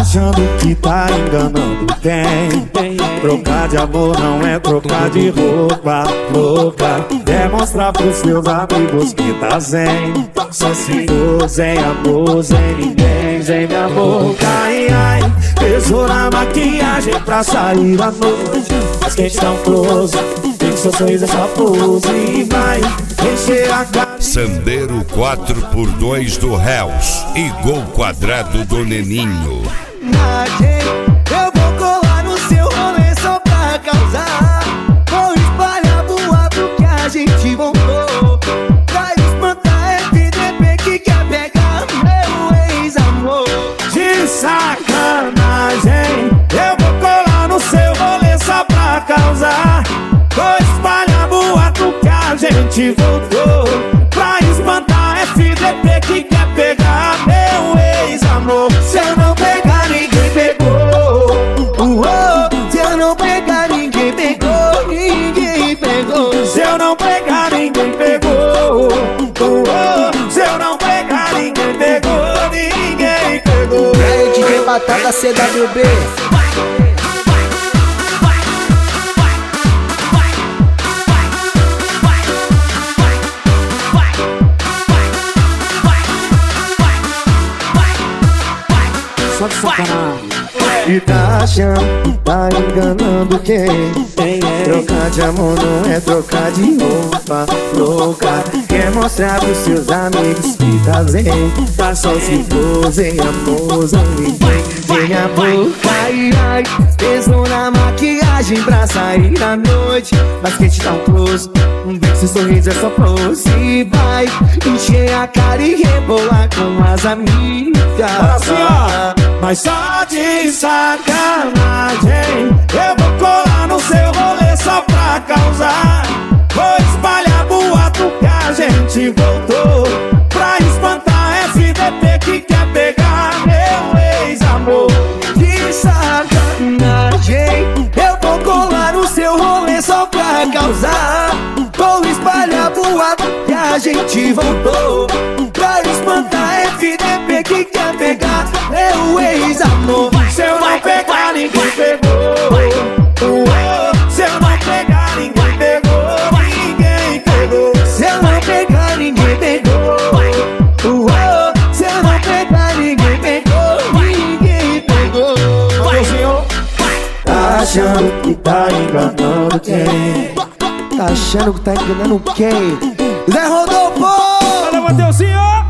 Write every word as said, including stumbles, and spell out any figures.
achando que tá enganando quem? Trocar de amor não é trocar de roupa, louca. Demonstrar pros seus amigos que tá zen. Só se for sem amor, sem ninguém, sem minha boca. Ai, ai, pesou na maquiagem pra sair à noite. Mas quente tão close, tem que seu sorriso é só pose. E vai encher a cara. Sandero quatro por dois do Hells e gol quadrado do Neninho. Eu vou colar no seu rolê só pra causar. Vou espalhar boato que a gente montou. Pra espantar F D P que quer pegar meu ex-amor. De sacanagem, eu vou colar no seu rolê só pra causar. Vou espalhar boato que a gente voltou. Pra espantar F D P que quer pegar meu ex-amor. Se eu não pegar, ninguém pegou. Uh -oh. Se eu não pegar, ninguém pegou. Ninguém pegou. Se eu não pegar, ninguém pegou. Uh -oh. Se eu não pegar, ninguém pegou. Ninguém pegou. E aí, D J Batata C W B. Só de sacanagem. E tá achando que tá enganando quem? Trocar de amor não é trocar de roupa, louca. Quer mostrar pros seus amigos que tá zen. Tá só se for sem amor, sem ninguém, sem a boca. Ai, ai, pesou na maquiagem pra sair à noite. Mas quente tão close, um beijo, seu sorriso é só pose. E vai encher a cara e rebolar com as amigas. Olha assim, ó. Mas só de sacanagem, eu vou colar no seu rolê só pra causar. Vou espalhar boato que a gente voltou. Pra espantar F D P que quer pegar meu ex-amor. De sacanagem, eu vou colar no seu rolê só pra causar. Vou espalhar boato que a gente voltou. Pra espantar F D P que quer pegar meu ex-amor. Se eu não pegar, ninguém pegou. Uh -oh. Se eu não pegar, ninguém pegou. Ninguém pegou. Se eu não pegar, ninguém pegou. Uh -oh. Se eu não pegar, ninguém pegou. Ninguém pegou. Alô, senhor. Tá achando que tá enganando quem? Tá achando que tá enganando quem? Zé Rodolfo! Valeu, Mateuzinho!